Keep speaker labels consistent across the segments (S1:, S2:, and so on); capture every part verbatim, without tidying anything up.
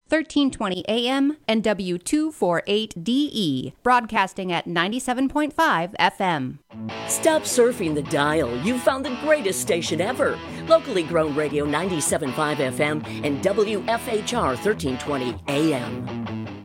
S1: thirteen twenty A M and W two forty-eight D E, broadcasting at ninety-seven point five F M.
S2: Stop surfing the dial. You've found the greatest station ever. Locally grown radio ninety-seven point five F M and W F H R thirteen twenty A M.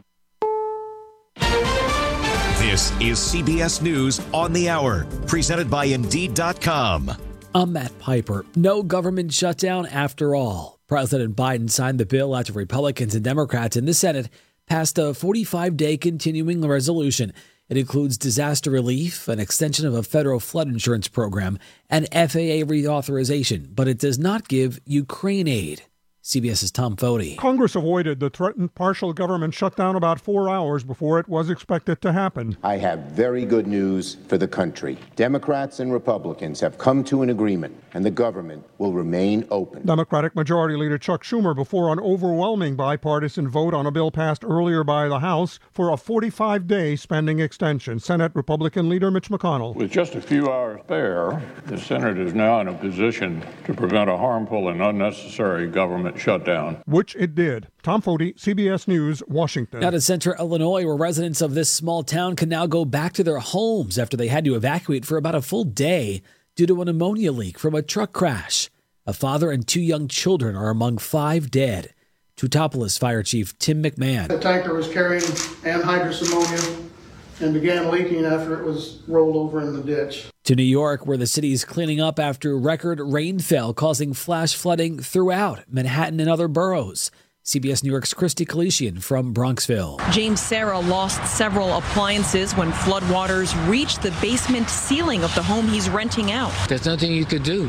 S3: This is C B S News on the Hour, presented by Indeed dot com.
S4: I'm Matt Piper. No government shutdown after all. President Biden signed the bill after Republicans and Democrats in the Senate passed a forty-five day continuing resolution. It includes disaster relief, an extension of a federal flood insurance program, and F A A reauthorization, but it does not give Ukraine aid. CBS's Tom Foti.
S5: Congress avoided the threatened partial government shutdown about four hours before it was expected to happen.
S6: I have very good news for the country. Democrats and Republicans have come to an agreement, and the government will remain open.
S5: Democratic Majority Leader Chuck Schumer before an overwhelming bipartisan vote on a bill passed earlier by the House for a forty-five day spending extension. Senate Republican Leader Mitch McConnell.
S7: With just a few hours spare, the Senate is now in a position to prevent a harmful and unnecessary government shutdown.
S5: Which it did. Tom Foti, C B S News, Washington.
S4: Now to Central Illinois, where residents of this small town can now go back to their homes after they had to evacuate for about a full day due to an ammonia leak from a truck crash. A father and two young children are among five dead. Teutopolis Fire Chief Tim McMahon.
S8: The tanker was carrying anhydrous ammonia and began leaking after it was rolled over in the ditch.
S4: To New York, where the city is cleaning up after record rainfall causing flash flooding throughout Manhattan and other boroughs. C B S New York's Christy Kalishian from Bronxville.
S9: James Sarah lost several appliances when floodwaters reached the basement ceiling of the home he's renting out.
S10: There's nothing you could do.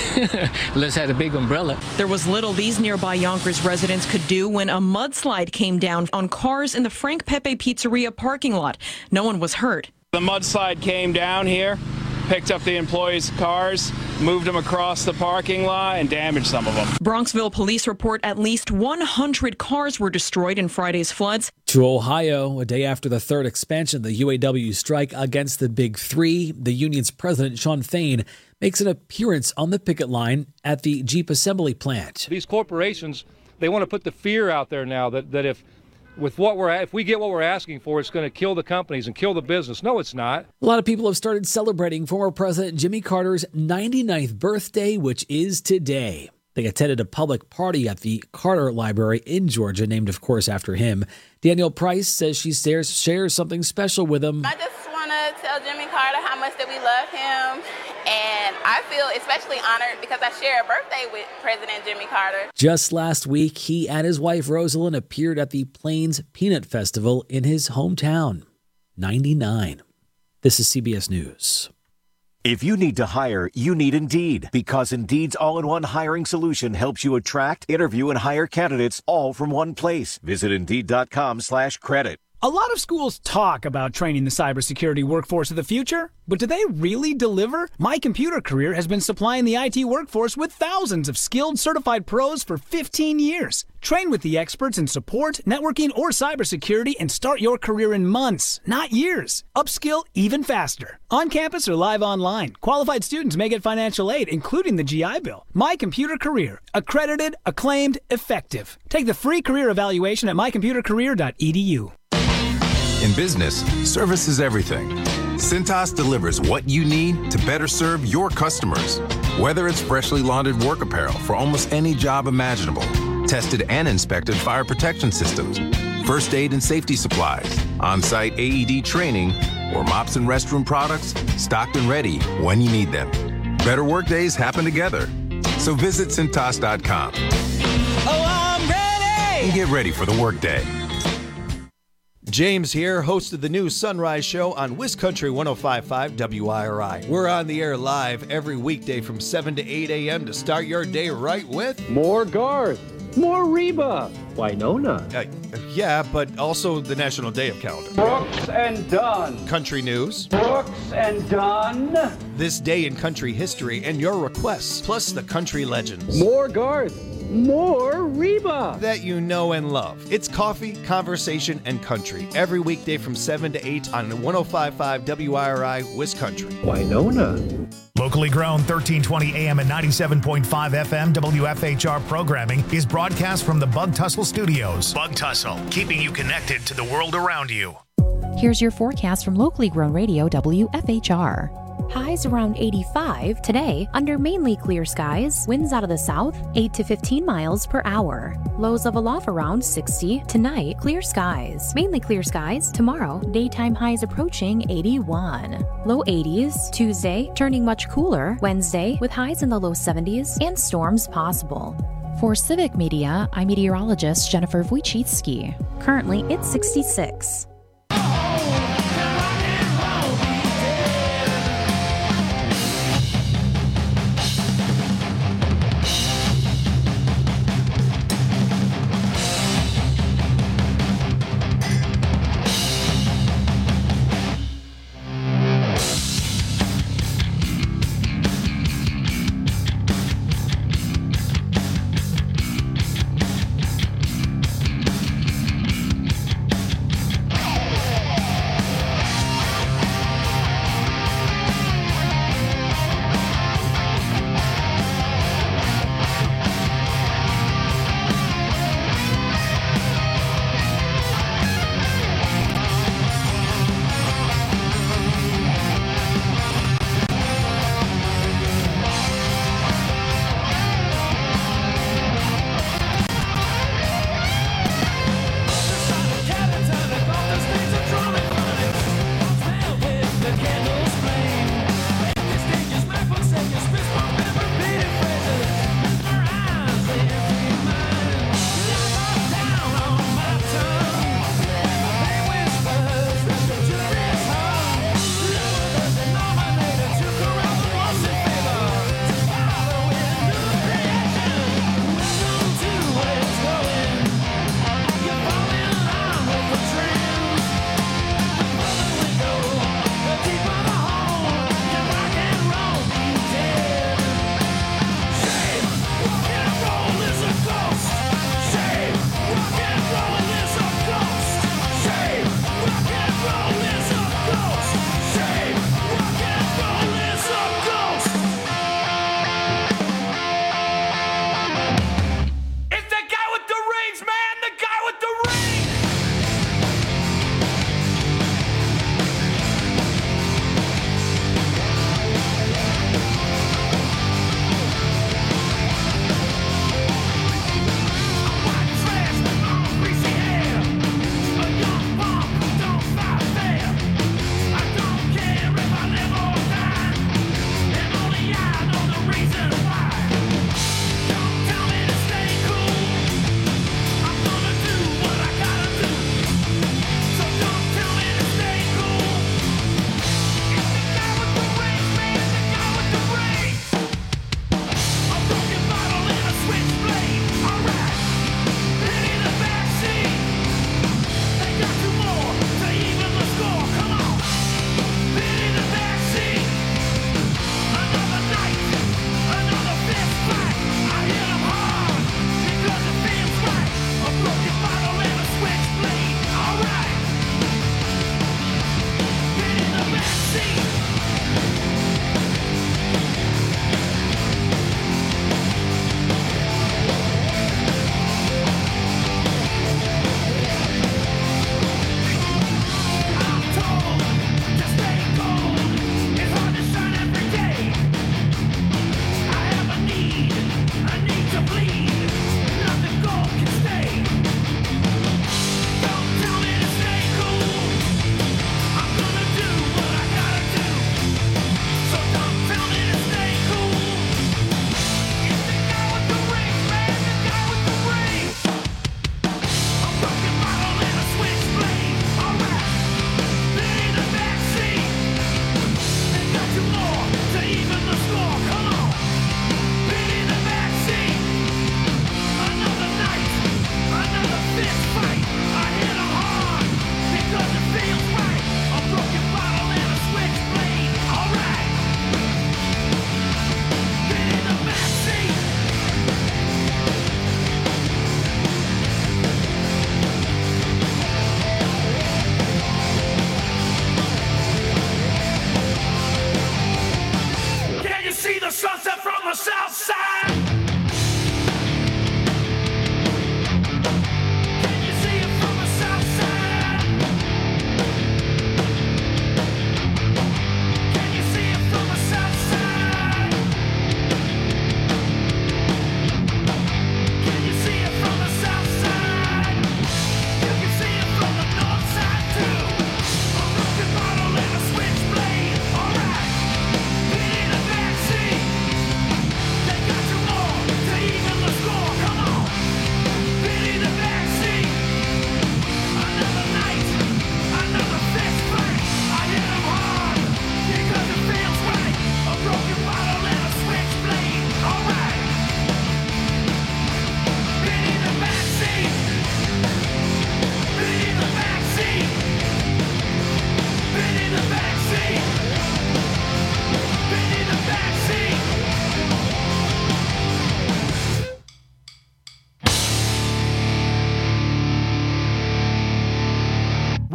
S10: Let's have a big umbrella.
S9: There was little these nearby Yonkers residents could do when a mudslide came down on cars in the Frank Pepe Pizzeria parking lot. No one was hurt.
S11: The mudslide came down here, picked up the employees' cars, moved them across the parking lot, and damaged some of them.
S9: Bronxville police report at least one hundred cars were destroyed in Friday's floods.
S4: To Ohio, a day after the third expansion of the U A W strike against the Big Three, the union's president, Shawn Fain, makes an appearance on the picket line at the Jeep assembly plant.
S12: These corporations, they want to put the fear out there now that, that if With what we're if we get what we're asking for, it's going to kill the companies and kill the business. No, it's not.
S4: A lot of people have started celebrating former President Jimmy Carter's ninety-ninth birthday, which is today. They attended a public party at the Carter Library in Georgia, named, of course, after him. Danielle Price says she shares, shares something special with him.
S13: I just want to tell Jimmy Carter how much that we love him. And I feel especially honored because I share a birthday with President Jimmy Carter.
S4: Just last week, he and his wife, Rosalind, appeared at the Plains Peanut Festival in his hometown. ninety-nine. This is C B S News.
S3: If you need to hire, you need Indeed, because Indeed's all-in-one hiring solution helps you attract, interview, and hire candidates all from one place. Visit Indeed.com slash credit.
S14: A lot of schools talk about training the cybersecurity workforce of the future, but do they really deliver? My Computer Career has been supplying the I T workforce with thousands of skilled certified pros for fifteen years. Train with the experts in support, networking, or cybersecurity and start your career in months, not years. Upskill even faster. On campus or live online, qualified students may get financial aid, including the G I Bill. My Computer Career. Accredited, acclaimed, effective. Take the free career evaluation at my computer career dot e d u.
S15: In business, service is everything. Cintas delivers what you need to better serve your customers. Whether it's freshly laundered work apparel for almost any job imaginable, tested and inspected fire protection systems, first aid and safety supplies, on-site A E D training, or mops and restroom products, stocked and ready when you need them. Better work days happen together. So visit Cintas dot com.
S16: Oh, I'm ready!
S15: And get ready for the workday.
S17: James here, host of the new Sunrise Show on Wiscountry one oh five point five W I R I. We're on the air live every weekday from seven to eight a.m. to start your day right with
S18: more Garth, more Reba, Winona.
S17: Uh, yeah, but also the National Day of Calendar.
S18: Brooks and Dunn.
S17: Country news.
S18: Brooks and Dunn.
S17: This day in country history and your requests, plus the country legends.
S18: More Garth, More Reba!
S17: That you know and love. It's coffee, conversation, and country every weekday from seven to eight on one oh five point five W I R I Wisconsin.
S18: Winona.
S19: Locally grown thirteen twenty A M and ninety-seven point five F M W F H R programming is broadcast from the Bug Tussle Studios. Bug Tussle, keeping you connected to the world around you.
S20: Here's your forecast from locally grown radio W F H R. Highs around eighty-five today under mainly clear skies. Winds out of the south eight to fifteen miles per hour. Lows level off around sixty. Tonight, clear skies. Mainly clear skies. Tomorrow, daytime highs approaching eighty-one. Low eighties. Tuesday, turning much cooler. Wednesday, with highs in the low seventies and storms possible. For Civic Media, I'm meteorologist Jennifer Wojcicki. Currently, it's sixty-six.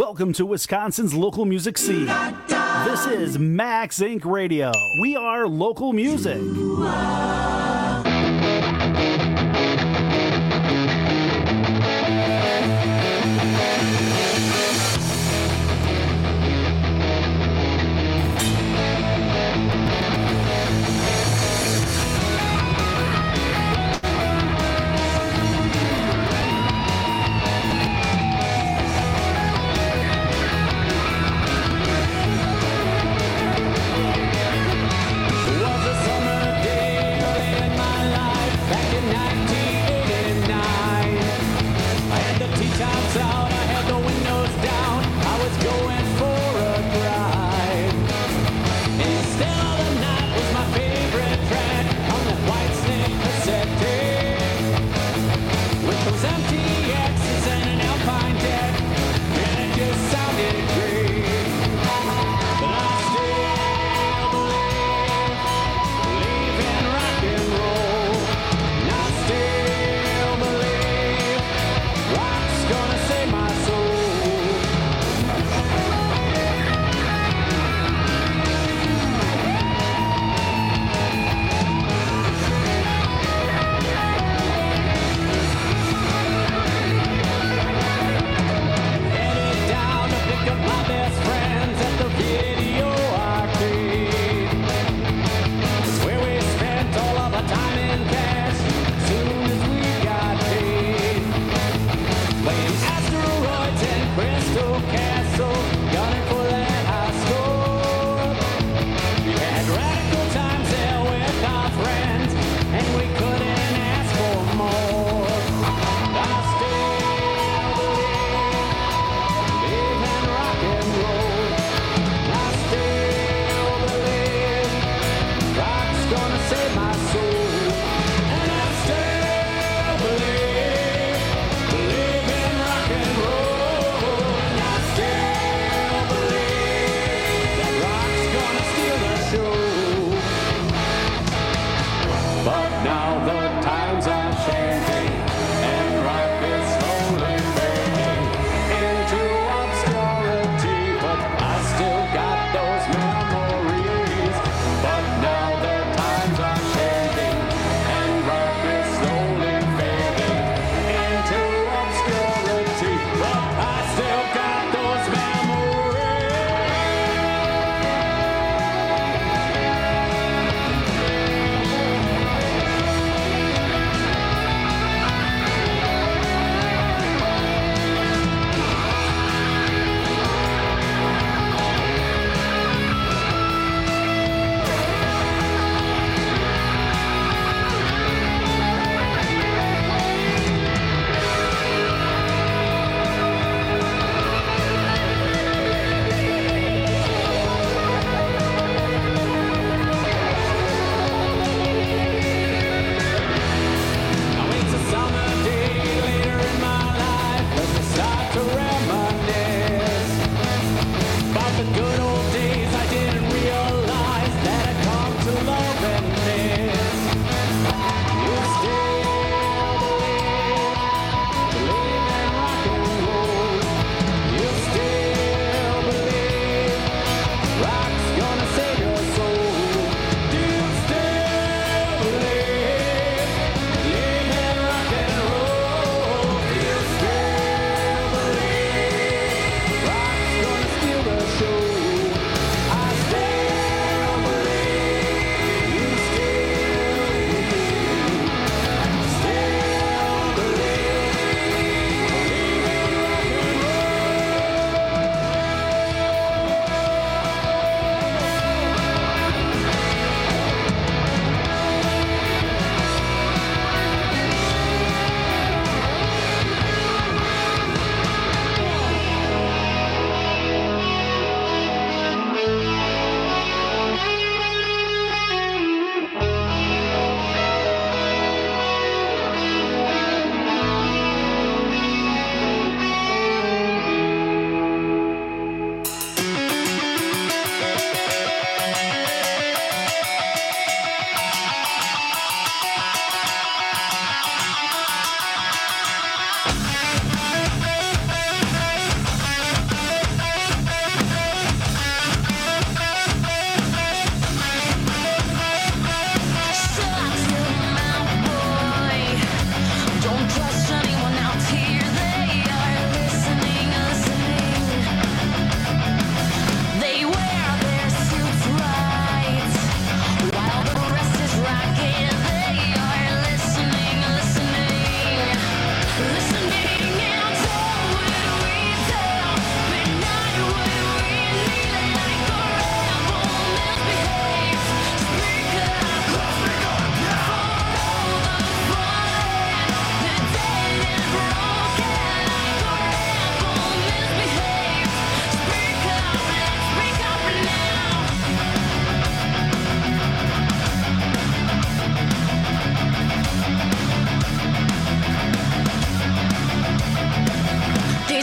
S21: Welcome to Wisconsin's local music scene. This is Max Incorporated. Radio. We are local music.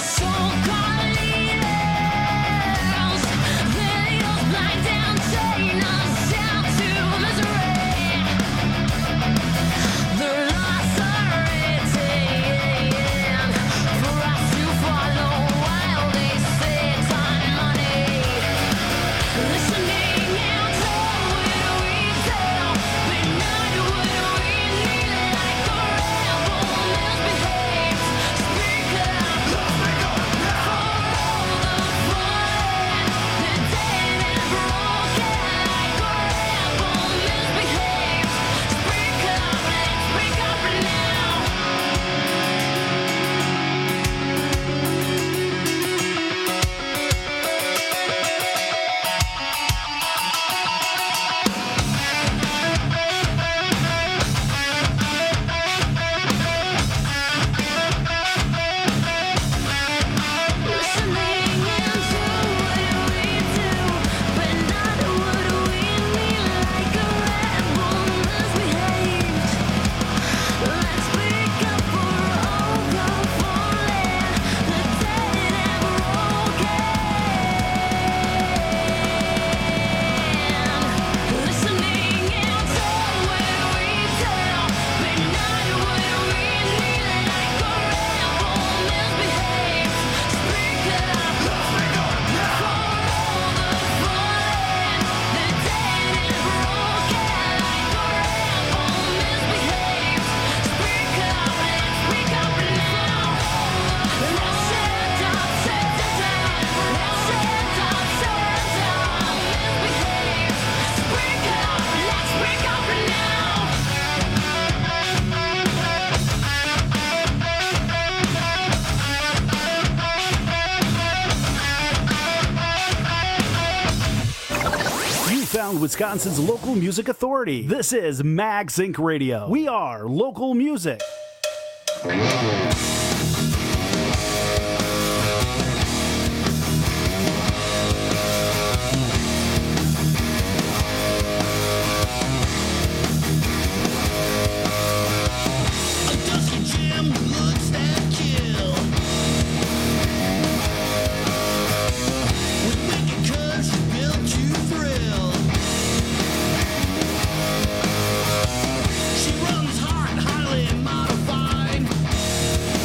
S21: Wisconsin's local music authority. This is Max Incorporated. Radio. We are local music.
S16: She runs hard, highly modified.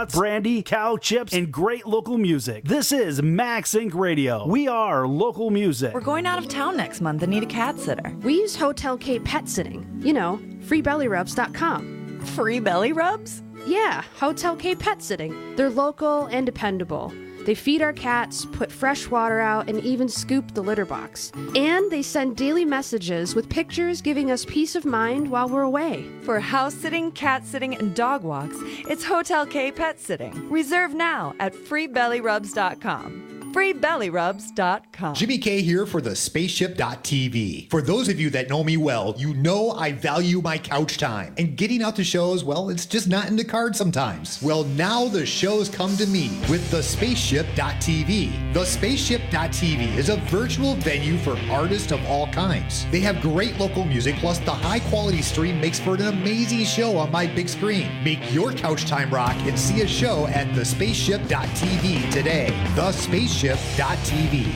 S21: donuts, brandy, cow chips, and great local music. This is Max Inc Radio. We are local music.
S1: We're going out of town next month and need a cat sitter.
S22: We use Hotel K Pet Sitting. You know, free belly rubs dot com.
S1: Free belly rubs?
S22: Yeah, Hotel K Pet Sitting. They're local and dependable. They feed our cats, put fresh water out, and even scoop the litter box. And they send daily messages with pictures giving us peace of mind while we're away.
S1: For house sitting, cat sitting, and dog walks, it's Hotel K Pet Sitting. Reserve now at free belly rubs dot com. free belly rubs dot com.
S23: Jimmy K here for the spaceship dot t v. For those of you that know me well, you know I value my couch time. And getting out to shows, well, it's just not in the cards sometimes. Well, now the shows come to me with the spaceship dot t v. The spaceship dot t v is a virtual venue for artists of all kinds. They have great local music, plus the high quality stream makes for an amazing show on my big screen. Make your couch time rock and see a show at the spaceship dot t v today. The spaceship dot t v.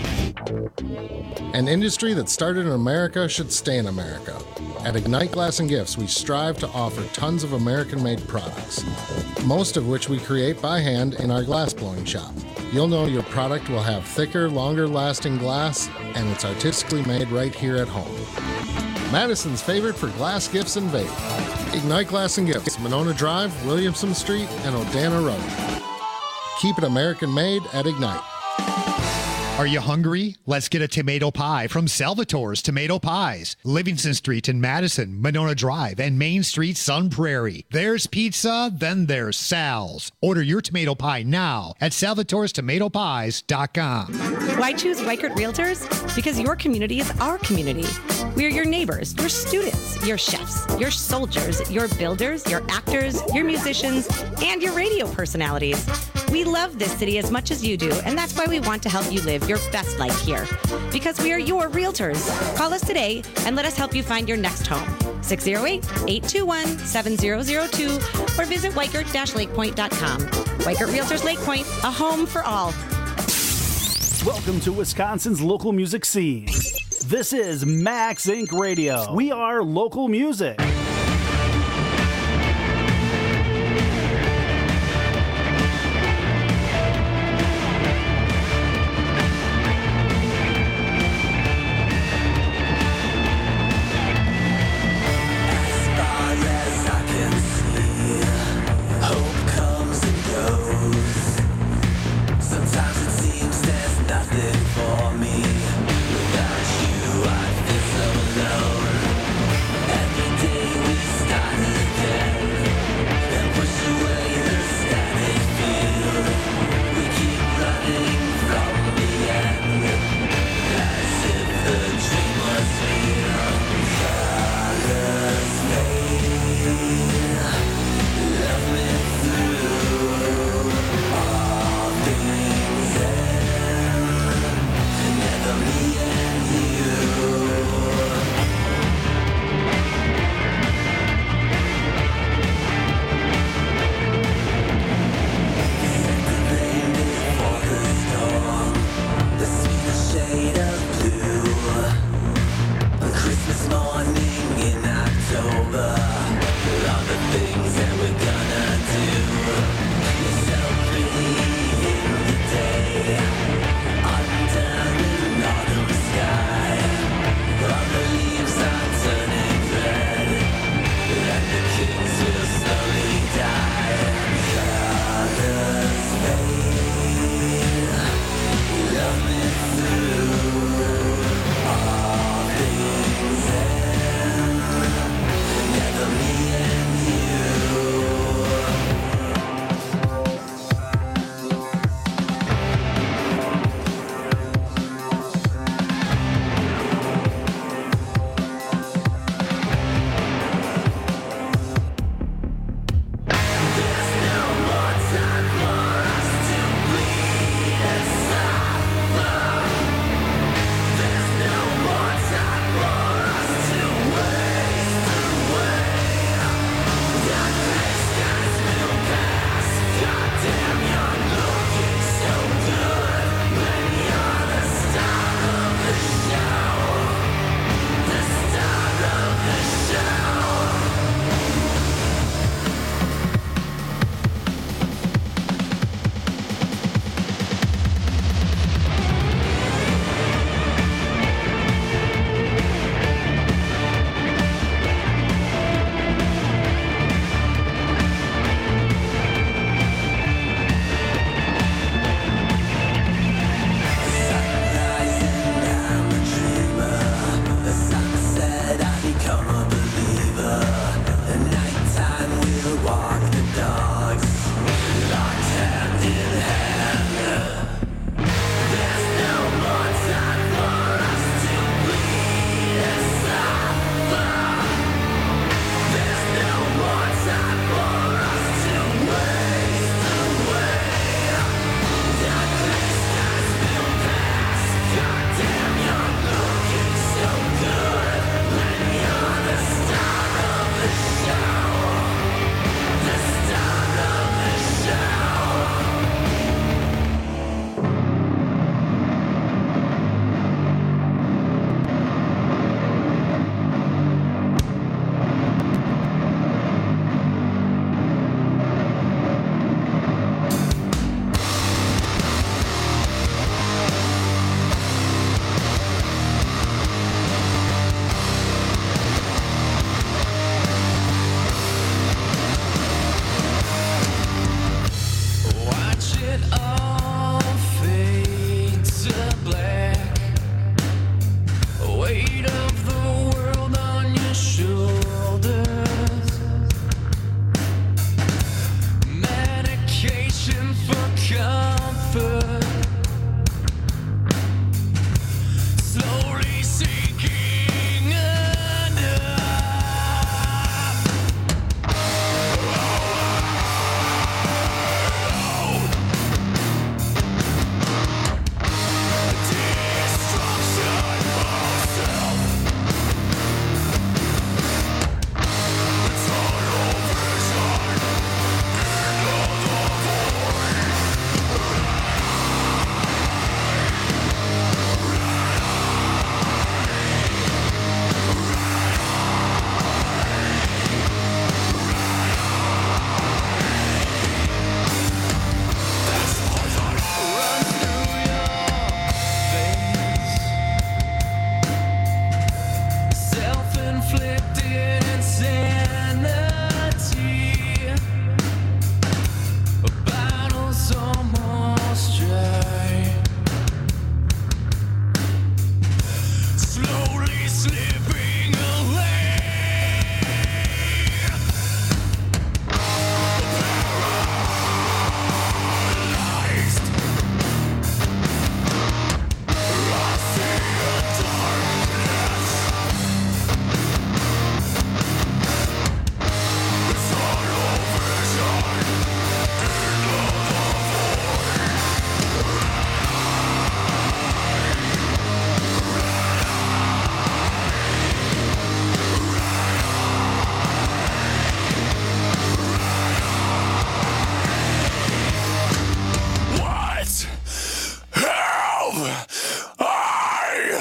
S24: An industry that started in America should stay in America. At Ignite Glass and Gifts, we strive to offer tons of American-made products, most of which we create by hand in our glass blowing shop. You'll know your product will have thicker, longer-lasting glass, and it's artistically made right here at home. Madison's favorite for glass gifts and vape. Ignite Glass and Gifts, Monona Drive, Williamson Street, and Odana Road. Keep it American-made at Ignite.
S23: Are you hungry? Let's get a tomato pie from Salvatore's Tomato Pies. Livingston Street in Madison, Monona Drive, and Main Street, Sun Prairie. There's pizza, then there's Sal's. Order your tomato pie now at salvatores tomato pies dot com.
S25: Why choose Weichert Realtors? Because your community is our community. We are your neighbors, your students, your chefs, your soldiers, your builders, your actors, your musicians, and your radio personalities. We love this city as much as you do, and that's why we want to help you live your best life here. Because we are your realtors. Call us today and let us help you find your next home. six oh eight, eight two one, seven oh oh two or visit weichert dash lake point dot com. Weichert Realtors Lake Point, a home for all.
S21: Welcome to Wisconsin's local music scene. This is Max Inc Radio. We are local music.
S26: Every day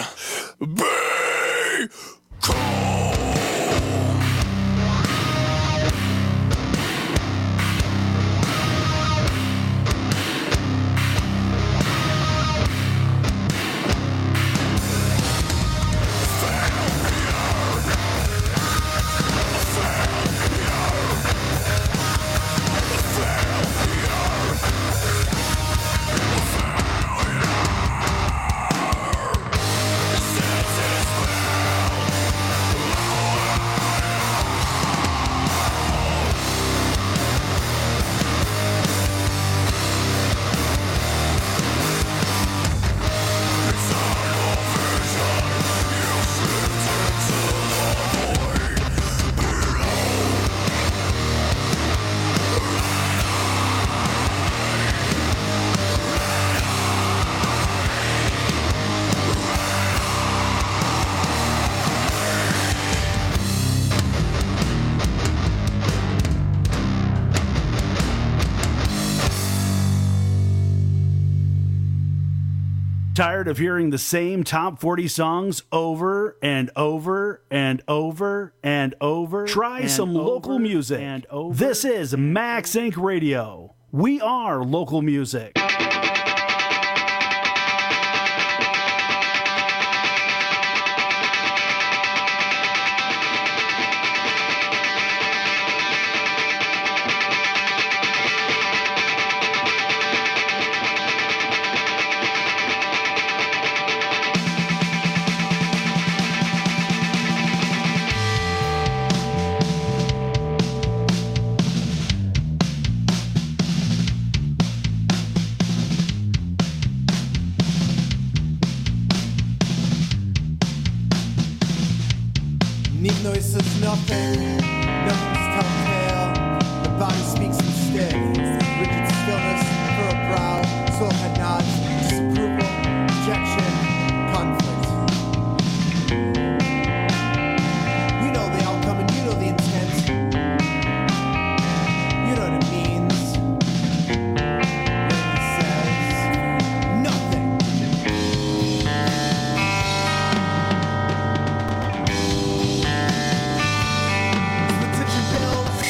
S2: be cold.
S21: Tired of hearing the same top forty songs over and over and over and over? Try and some over local music. and over This is Max Inc Radio. We are local music.
S5: Neat noise says nothing, nothing's telltale. The body speaks instead. Rigid stillness for a brow, soul head nods, disapproval, rejection, conflict. You know the outcome and you know the intent. You know what it means. When he says nothing. Attention bills,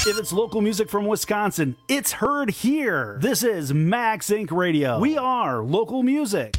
S21: If it's local music from Wisconsin, it's heard here. This is Max Inc Radio. We are local music.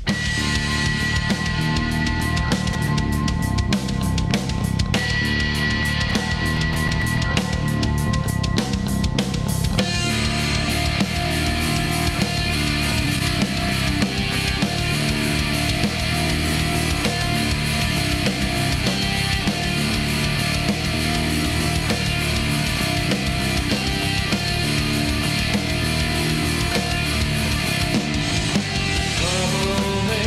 S2: Come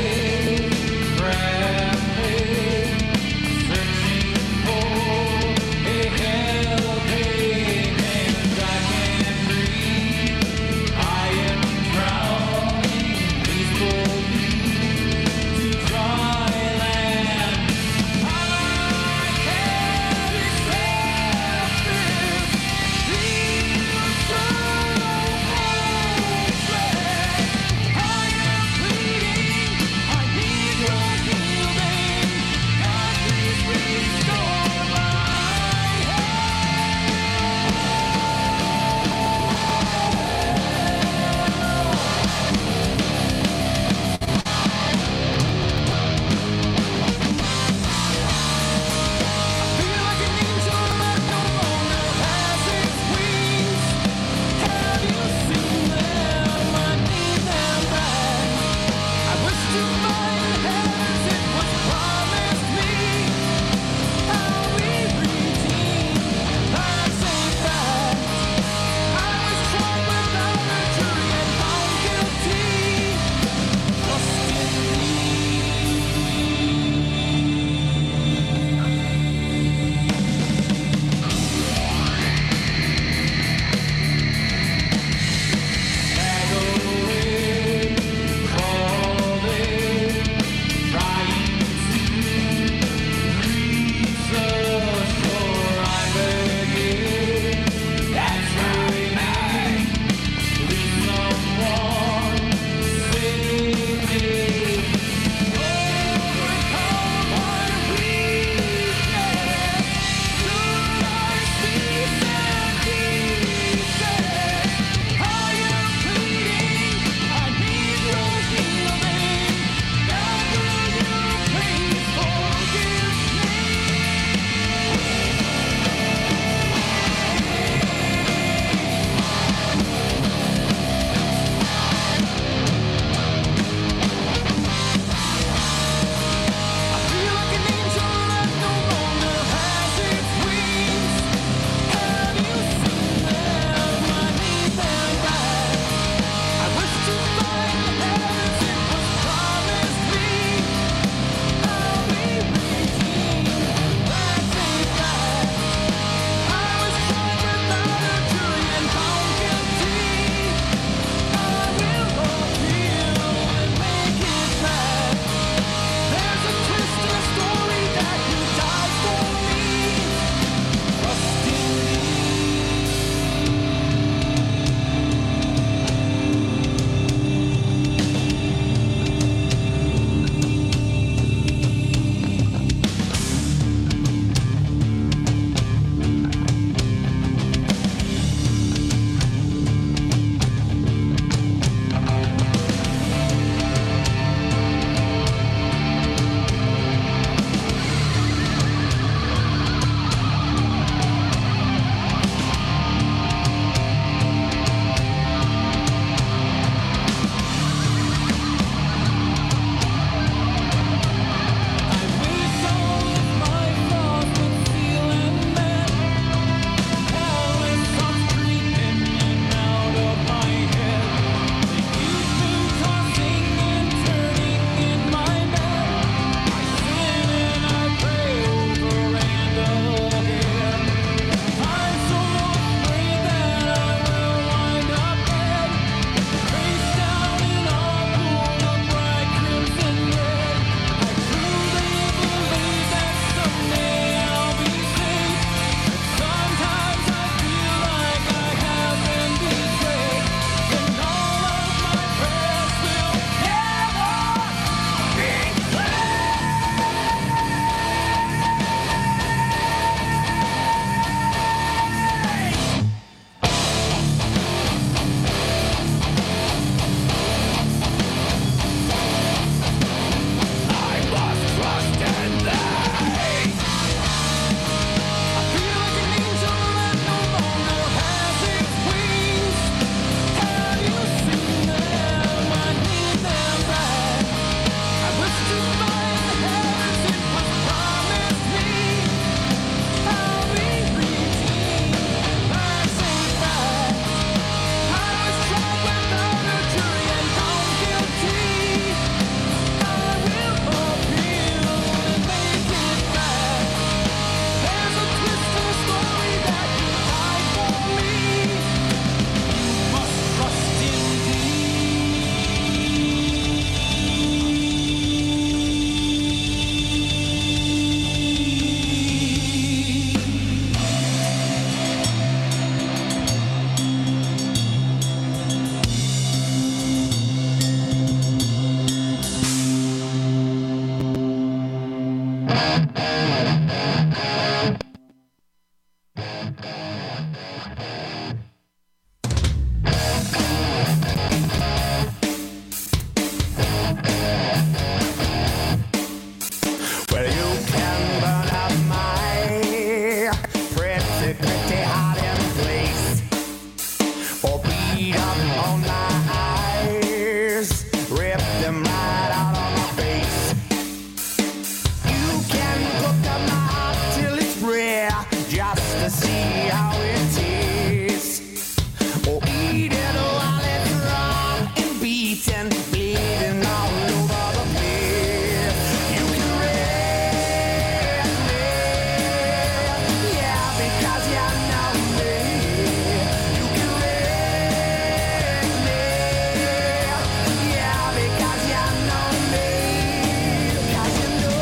S2: Well, you can burn up my pretty, pretty hiding place, or beat up on my eyes, rip them right out of my face. You can cook up my heart till it's rare, just to see how it tastes, or eat it while it's raw and beaten, bleeding all over the place. You can raise me, yeah, because you know me. You can raise me, yeah, because you know me. Because you know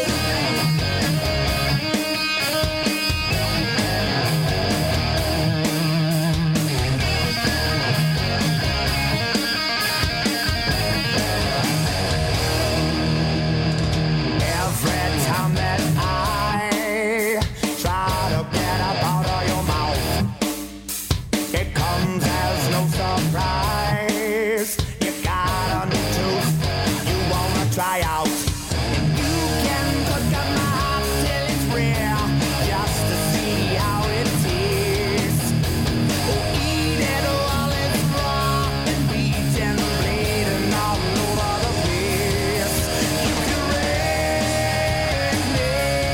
S2: every time that I try to get up out of your mouth, it comes as no surprise. You got a new tooth you wanna try out. You can cook up my heart till it's rare, just to see how it tastes. Or eat it while it's raw and beaten, bleeding all over the place. You can raise me,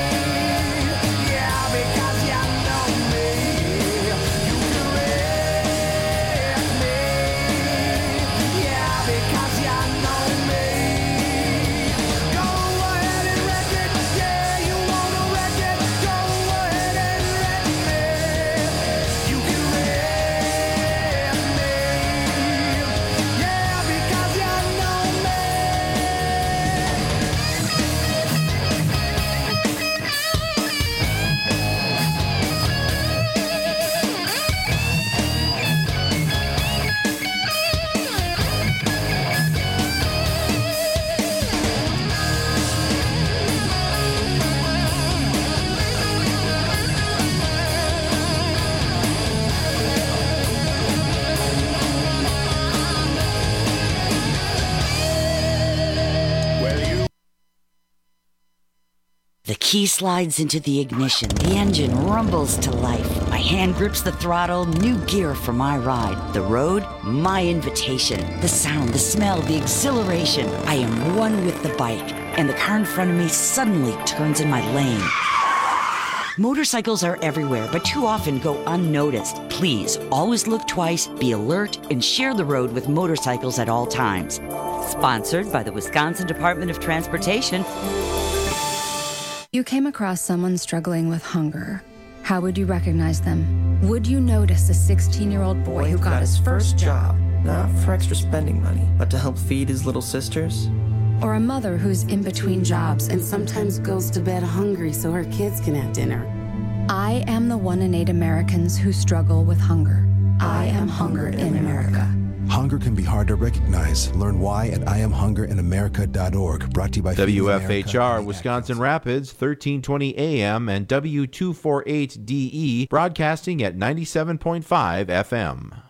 S2: yeah, because you know me. You can raise me, yeah, because you know me. Go ahead and wreck it, yeah, you wanna wreck it. Go ahead and wreck me. You can raise me, yeah, because you know me.
S6: The key slides into the ignition. The engine rumbles to life. My hand grips the throttle. New gear for my ride. The road, my invitation. The sound, the smell, the exhilaration. I am one with the bike, and the car in front of me suddenly turns in my lane. Motorcycles are everywhere, but too often go unnoticed. Please, always look twice, be alert, and share the road with motorcycles at all times. Sponsored by the Wisconsin Department of Transportation.
S7: You came across someone struggling with hunger. How would you recognize them? Would you notice a sixteen-year-old boy who got his first job?
S8: Not for extra spending money, but to help feed his little sisters?
S7: Or a mother who's in between jobs and
S10: sometimes goes to bed hungry so her kids can have dinner?
S7: I am the one in eight Americans who struggle with hunger. I am Hunger in America.
S11: Hunger can be hard to recognize. Learn why at I am hunger in america dot org. Brought to you by
S26: W F H R Wisconsin Rapids, thirteen twenty A M and W two forty-eight D E, broadcasting at ninety-seven point five F M.